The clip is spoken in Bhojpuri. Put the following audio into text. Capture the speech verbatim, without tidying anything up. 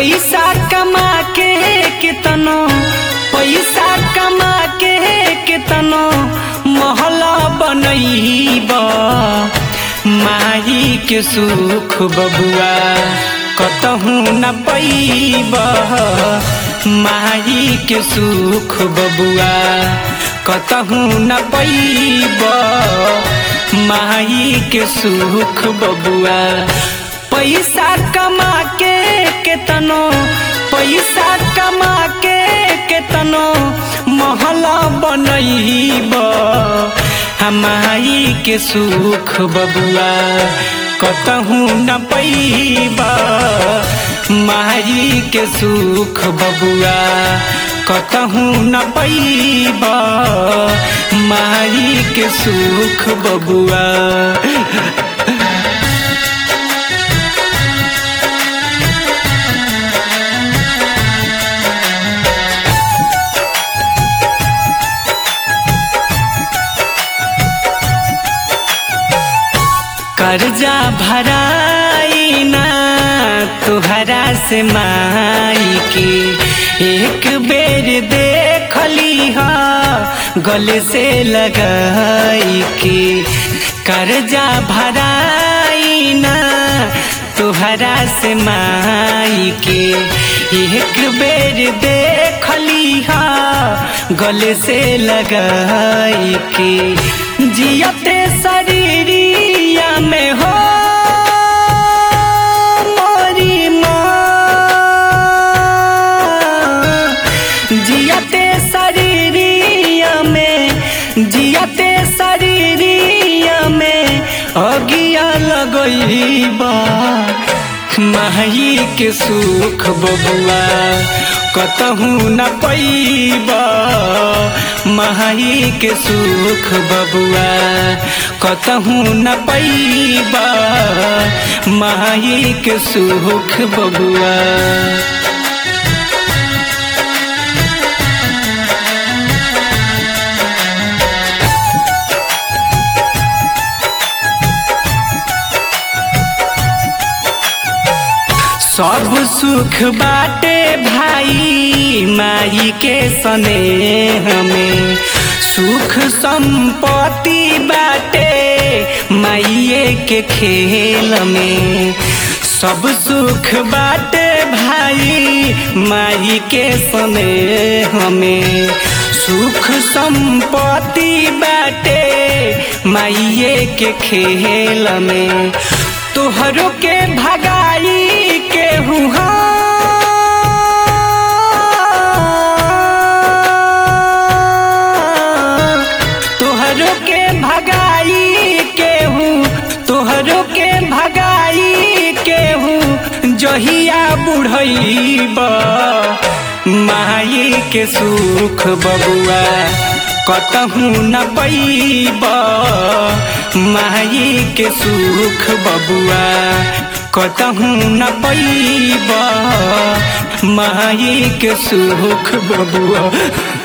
पैसा कमा के कितनो पैसा कमा के कितनो महला बनैब माई के सुख बबुआ कतहू न पैब माई के सुख बबुआ कतहू न पैब माई के सुख बबुआ। पैसा कमा के केतनो पैसा कमा के केतनो महला बनैब माई के सुख बबुआ कतहू न पैब माई के सुख बबुआ कतहू न पैब माई के सुख बबुआ। कर्जा भराई ना तुहरा से माई के एक बेर देख लीहा गले से लगाई के। कर्जा भराई ना तुहरा से माई के एक बेर देख लीहा गले से लगाई के। जियते शरीरिया में हो मोरी माँ जियते शरीरिया में जियते शरीरिया में अगिया लगइबा माई के सुख बबुआ कतहू न पैब माई के सुख बबुआ कतहू न पैब माई के सुख बबुआ। सब सुख बाटे भाई माई के स्नेह में सुख संपत्ति बाटे माईए के खेल में। सब सुख बाटे भाई माई के स्नेह में सुख संपत्ति बाटे माईए के खेल में। तोहरों के भगाई के हुआ तोहरों के भगाई के हूँ तोहरों के भगाई के हूँ जहिया बुढ़ैब माई के सुख बबुआ कतहू न पैब माई के सुख बबुआ कतहू न पैब माई के सुख बबुआ।